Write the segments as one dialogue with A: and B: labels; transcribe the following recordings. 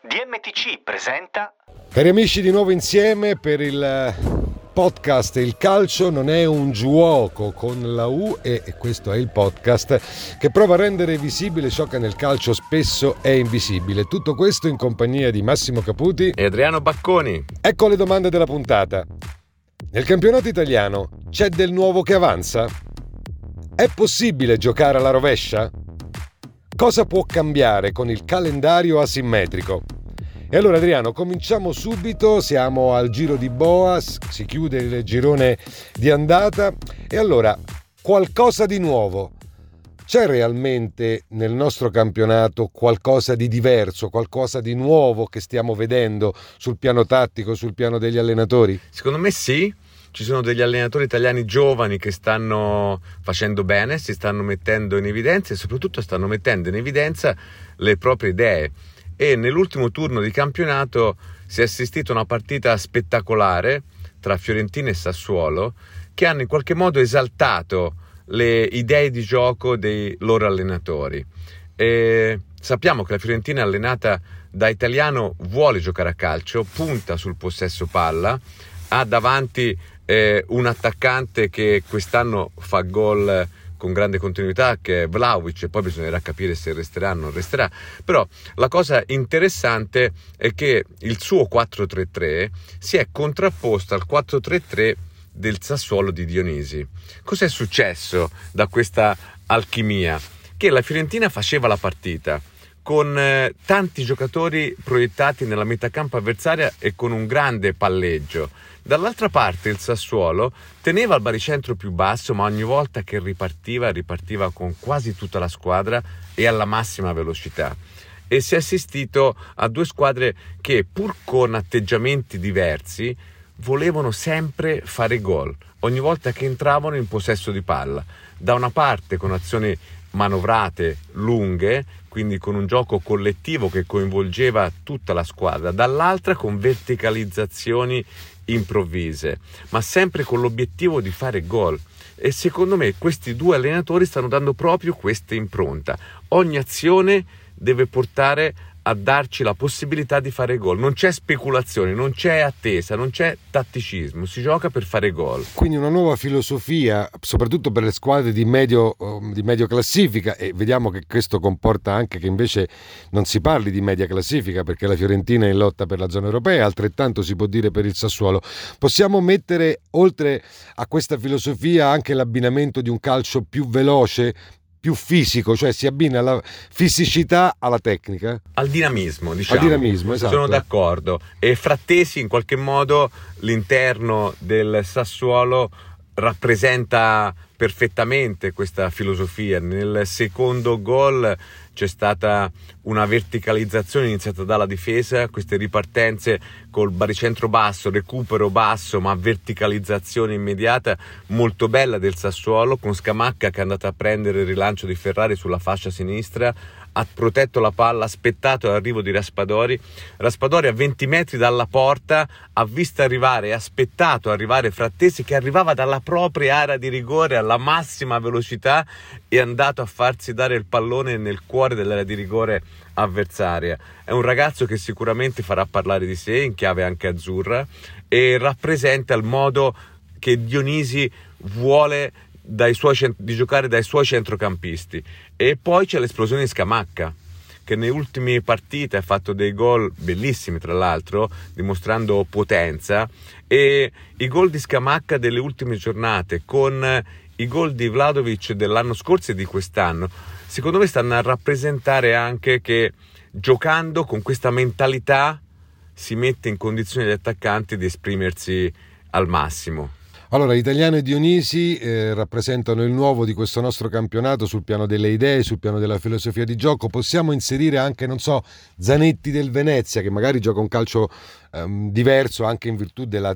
A: DMTC presenta.
B: Cari amici, di nuovo insieme per il podcast Il calcio non è un giuoco con la U, e questo è il podcast che prova a rendere visibile ciò che nel calcio spesso è invisibile. Tutto questo in compagnia di Massimo Caputi
C: e Adriano Bacconi.
B: Ecco le domande della puntata. Nel campionato italiano c'è del nuovo che avanza? È possibile giocare alla rovescia? Cosa può cambiare con il calendario asimmetrico? E allora Adriano, cominciamo subito, siamo al giro di boa, si chiude il girone di andata e allora qualcosa di nuovo. C'è realmente nel nostro campionato qualcosa di diverso, qualcosa di nuovo che stiamo vedendo sul piano tattico, sul piano degli allenatori?
C: Secondo me sì. Ci sono degli allenatori italiani giovani che stanno facendo bene, si stanno mettendo in evidenza e soprattutto stanno mettendo in evidenza le proprie idee. E nell'ultimo turno di campionato si è assistito a una partita spettacolare tra Fiorentina e Sassuolo che hanno in qualche modo esaltato le idee di gioco dei loro allenatori. E sappiamo che la Fiorentina, allenata da Italiano, vuole giocare a calcio, punta sul possesso palla, ha davanti un attaccante che quest'anno fa gol con grande continuità, che è Vlahovic, e poi bisognerà capire se resterà o non resterà. Però la cosa interessante è che il suo 4-3-3 si è contrapposto al 4-3-3 del Sassuolo di Dionisi. Cos'è successo da questa alchimia? Che la Fiorentina faceva la partita con tanti giocatori proiettati nella metà campo avversaria e con un grande palleggio. Dall'altra parte il Sassuolo teneva il baricentro più basso, ma ogni volta che ripartiva con quasi tutta la squadra e alla massima velocità. E si è assistito a due squadre che, pur con atteggiamenti diversi, volevano sempre fare gol ogni volta che entravano in possesso di palla. Da una parte con azioni manovrate lunghe, quindi con un gioco collettivo che coinvolgeva tutta la squadra, dall'altra con verticalizzazioni improvvise, ma sempre con l'obiettivo di fare gol. E secondo me questi due allenatori stanno dando proprio questa impronta. Ogni azione deve portare a darci la possibilità di fare gol. Non c'è speculazione, non c'è attesa, non c'è tatticismo, si gioca per fare gol.
B: Quindi una nuova filosofia, soprattutto per le squadre di medio classifica, e vediamo che questo comporta anche che invece non si parli di media classifica, perché la Fiorentina è in lotta per la zona europea, altrettanto si può dire per il Sassuolo. Possiamo mettere oltre a questa filosofia anche l'abbinamento di un calcio più veloce, più fisico, cioè si abbina la fisicità alla tecnica?
C: Al dinamismo, diciamo.
B: Al dinamismo, esatto.
C: Sono d'accordo. E Frattesi in qualche modo l'interno del Sassuolo rappresenta perfettamente questa filosofia. Nel secondo gol c'è stata una verticalizzazione iniziata dalla difesa, queste ripartenze col baricentro basso, recupero basso ma verticalizzazione immediata molto bella del Sassuolo, con Scamacca che è andata a prendere il rilancio di Ferrari sulla fascia sinistra, ha protetto la palla, ha aspettato l'arrivo di Raspadori a 20 metri dalla porta, ha visto arrivare e aspettato arrivare Frattesi che arrivava dalla propria area di rigore alla massima velocità e è andato a farsi dare il pallone nel cuore dell'area di rigore avversaria. È un ragazzo che sicuramente farà parlare di sé in chiave anche azzurra e rappresenta il modo che Dionisi vuole di giocare dai suoi centrocampisti. E poi c'è l'esplosione di Scamacca, che nelle ultime partite ha fatto dei gol bellissimi, tra l'altro dimostrando potenza, e i gol di Scamacca delle ultime giornate con i gol di Vlahovic dell'anno scorso e di quest'anno secondo me stanno a rappresentare anche che giocando con questa mentalità si mette in condizione gli attaccanti di esprimersi al massimo.
B: Allora, Italiano e Dionisi rappresentano il nuovo di questo nostro campionato sul piano delle idee, sul piano della filosofia di gioco. Possiamo inserire anche, non so, Zanetti del Venezia, che magari gioca un calcio diverso anche in virtù della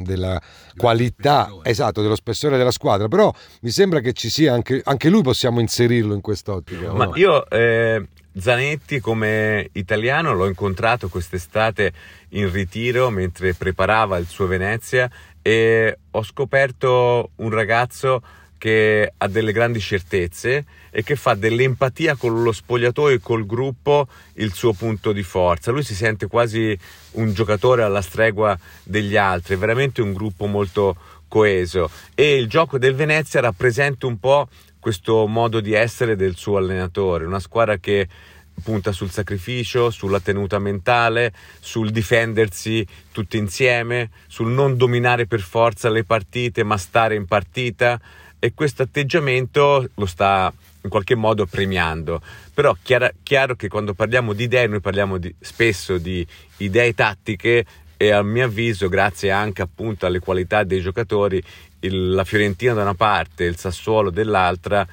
B: qualità, esatto, dello spessore della squadra, però mi sembra che ci sia anche lui, possiamo inserirlo in quest'ottica.
C: Ma io Zanetti come italiano l'ho incontrato quest'estate in ritiro mentre preparava il suo Venezia e ho scoperto un ragazzo che ha delle grandi certezze e che fa dell'empatia con lo spogliatoio e col gruppo il suo punto di forza. Lui si sente quasi un giocatore alla stregua degli altri, è veramente un gruppo molto coeso, e il gioco del Venezia rappresenta un po' questo modo di essere del suo allenatore, una squadra che punta sul sacrificio, sulla tenuta mentale, sul difendersi tutti insieme, sul non dominare per forza le partite ma stare in partita, e questo atteggiamento lo sta in qualche modo premiando. Però chiaro che quando parliamo di idee noi parliamo spesso di idee tattiche, e a mio avviso, grazie anche appunto alle qualità dei giocatori, la Fiorentina da una parte e il Sassuolo dall'altra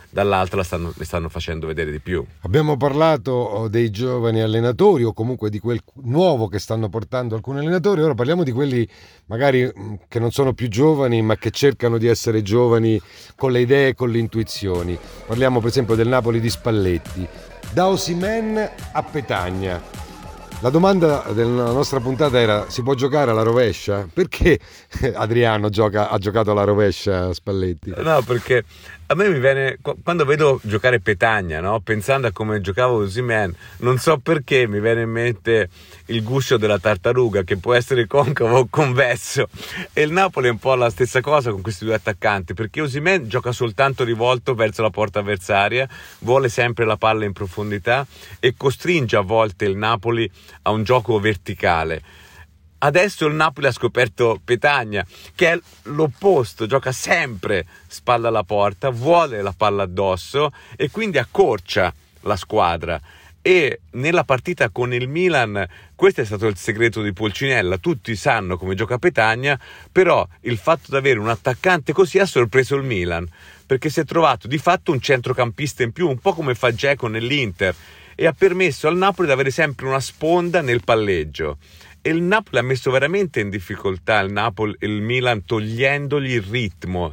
C: le stanno facendo vedere di più.
B: Abbiamo parlato dei giovani allenatori, o comunque di quel nuovo che stanno portando alcuni allenatori. Ora parliamo di quelli magari che non sono più giovani, ma che cercano di essere giovani con le idee e con le intuizioni. Parliamo per esempio del Napoli di Spalletti. Da Osimhen a Petagna. La domanda della nostra puntata era: si può giocare alla rovescia? Perché Adriano ha giocato alla rovescia Spalletti?
C: No, perché a me mi viene, quando vedo giocare Petagna, no? Pensando a come giocava Osimhen, non so perché mi viene in mente il guscio della tartaruga, che può essere concavo o convesso, e il Napoli è un po' la stessa cosa con questi due attaccanti, perché Osimhen gioca soltanto rivolto verso la porta avversaria, vuole sempre la palla in profondità e costringe a volte il Napoli a un gioco verticale. Adesso il Napoli ha scoperto Petagna, che è l'opposto, gioca sempre spalla alla porta, vuole la palla addosso e quindi accorcia la squadra. E nella partita con il Milan questo è stato il segreto di Pulcinella. Tutti sanno come gioca Petagna, però il fatto di avere un attaccante così ha sorpreso il Milan, perché si è trovato di fatto un centrocampista in più, un po' come fa Dzeko nell'Inter, e ha permesso al Napoli di avere sempre una sponda nel palleggio. E il Napoli ha messo veramente in difficoltà il Milan, togliendogli il ritmo,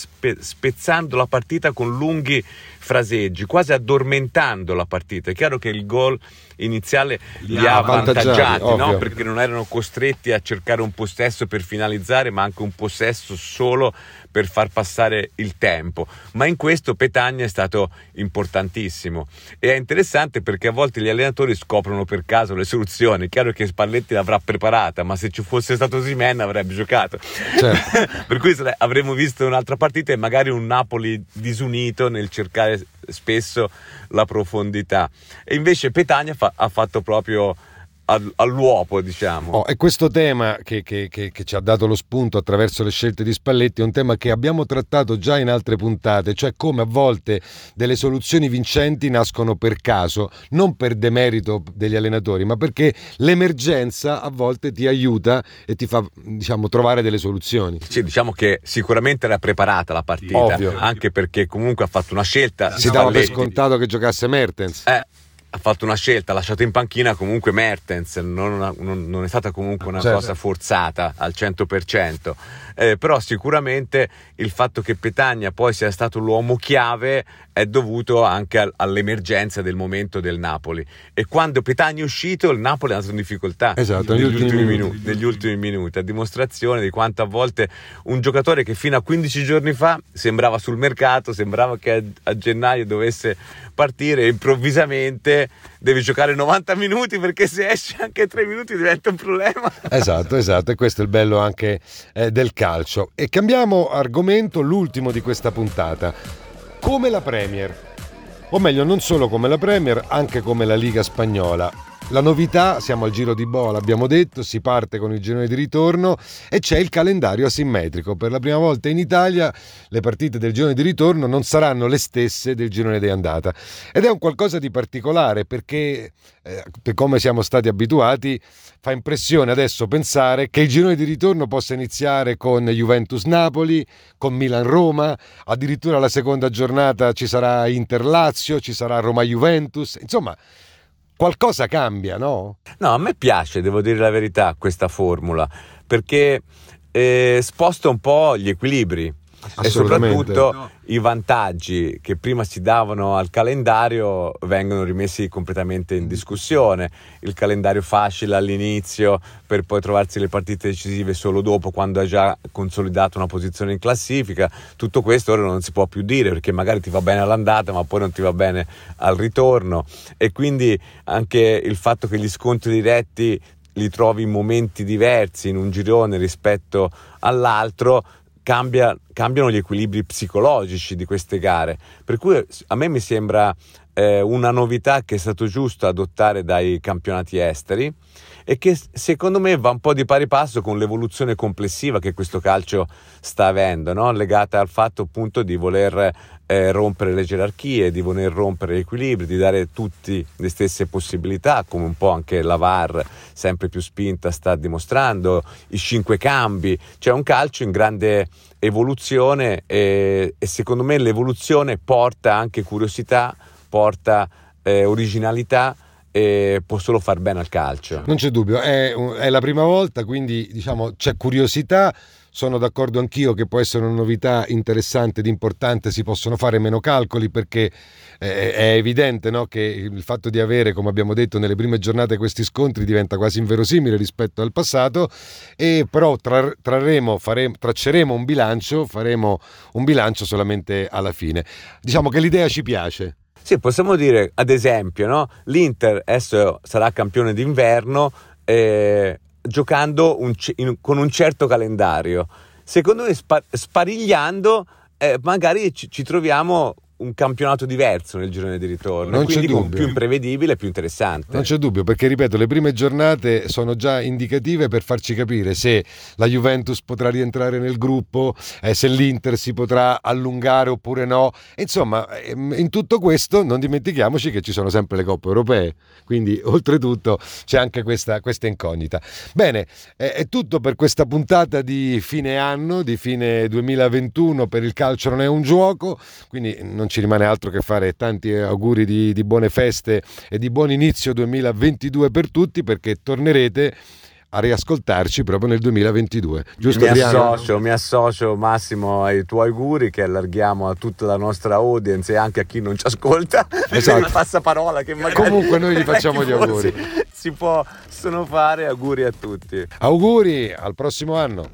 C: spezzando la partita con lunghi fraseggi, quasi addormentando la partita. È chiaro che il gol iniziale li ha avvantaggiati, no? Perché non erano costretti a cercare un possesso per finalizzare, ma anche un possesso solo per far passare il tempo. Ma in questo Petagna è stato importantissimo, e è interessante perché a volte gli allenatori scoprono per caso le soluzioni. È chiaro che Spalletti l'avrà preparata, ma se ci fosse stato Osimhen avrebbe giocato, certo. Per cui avremmo visto un'altra partita e magari un Napoli disunito nel cercare spesso la profondità, e invece Petagna ha fatto proprio all'uopo, diciamo.
B: E questo tema che ci ha dato lo spunto attraverso le scelte di Spalletti è un tema che abbiamo trattato già in altre puntate, cioè come a volte delle soluzioni vincenti nascono per caso, non per demerito degli allenatori, ma perché l'emergenza a volte ti aiuta e ti fa, diciamo, trovare delle soluzioni.
C: Sì, diciamo che sicuramente era preparata la partita.
B: Ovvio.
C: Anche perché comunque ha fatto una scelta.
B: Si dava per scontato che giocasse Mertens.
C: Ha fatto una scelta, ha lasciato in panchina comunque Mertens, non è stata comunque una cosa forzata al 100%, però sicuramente il fatto che Petagna poi sia stato l'uomo chiave è dovuto anche all'emergenza del momento del Napoli, e quando Petagna è uscito il Napoli è andato in difficoltà,
B: esatto,
C: negli ultimi minuti, a dimostrazione di quanto a volte un giocatore che fino a 15 giorni fa sembrava sul mercato, sembrava che a gennaio dovesse partire, improvvisamente devi giocare 90 minuti, perché se esce anche 3 minuti diventa un problema.
B: Esatto, e questo è il bello anche del calcio. E cambiamo argomento, l'ultimo di questa puntata. Come la Premier, o meglio non solo come la Premier, anche come la Liga Spagnola. La novità, siamo al giro di boa, l'abbiamo detto, si parte con il girone di ritorno e c'è il calendario asimmetrico. Per la prima volta in Italia le partite del girone di ritorno non saranno le stesse del girone di andata, ed è un qualcosa di particolare perché, per come siamo stati abituati, fa impressione adesso pensare che il girone di ritorno possa iniziare con Juventus-Napoli, con Milan-Roma, addirittura la seconda giornata ci sarà Inter-Lazio, ci sarà Roma-Juventus, insomma qualcosa cambia, no?
C: No, a me piace, devo dire la verità, questa formula, perché sposta un po' gli equilibri. e soprattutto i vantaggi che prima si davano al calendario vengono rimessi completamente in discussione. Il calendario facile all'inizio per poi trovarsi le partite decisive solo dopo, quando ha già consolidato una posizione in classifica. Tutto questo ora non si può più dire, perché magari ti va bene all'andata ma poi non ti va bene al ritorno, e quindi anche il fatto che gli scontri diretti li trovi in momenti diversi in un girone rispetto all'altro cambiano gli equilibri psicologici di queste gare, per cui a me mi sembra una novità che è stato giusto adottare dai campionati esteri, e che secondo me va un po' di pari passo con l'evoluzione complessiva che questo calcio sta avendo, no? Legata al fatto appunto di voler rompere le gerarchie, di voler rompere gli equilibri, di dare a tutti le stesse possibilità, come un po' anche la VAR sempre più spinta sta dimostrando, i 5 cambi. C'è un calcio in grande evoluzione, e secondo me l'evoluzione porta anche curiosità, porta originalità, e può solo far bene al calcio.
B: Non c'è dubbio, è la prima volta, quindi diciamo c'è curiosità. Sono d'accordo anch'io che può essere una novità interessante ed importante, si possono fare meno calcoli, perché è evidente, no, che il fatto di avere, come abbiamo detto nelle prime giornate, questi scontri diventa quasi inverosimile rispetto al passato, e però tracceremo un bilancio, faremo un bilancio solamente alla fine. Diciamo che l'idea ci piace.
C: Sì, possiamo dire, ad esempio, no? L'Inter adesso sarà campione d'inverno, giocando con un certo calendario. Secondo me sparigliando magari ci troviamo un campionato diverso nel girone di ritorno,
B: non
C: quindi
B: c'è dubbio,
C: più imprevedibile, più interessante.
B: Non c'è dubbio, perché ripeto, le prime giornate sono già indicative per farci capire se la Juventus potrà rientrare nel gruppo, se l'Inter si potrà allungare oppure no. Insomma, in tutto questo non dimentichiamoci che ci sono sempre le coppe europee, quindi oltretutto c'è anche questa incognita. Bene, è tutto per questa puntata di fine anno, di fine 2021 per Il Calcio Non È Un Giuoco, quindi non ci rimane altro che fare tanti auguri di buone feste e di buon inizio 2022 per tutti, perché tornerete a riascoltarci proprio nel 2022, giusto?
C: Mi associo Massimo ai tuoi auguri, che allarghiamo a tutta la nostra audience e anche a chi non ci ascolta.
B: Esatto.
C: Passa parola che magari
B: comunque noi gli facciamo gli auguri,
C: si possono fare. Auguri a tutti,
B: auguri, al prossimo anno.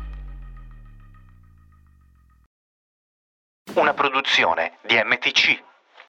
A: Una produzione di MTC.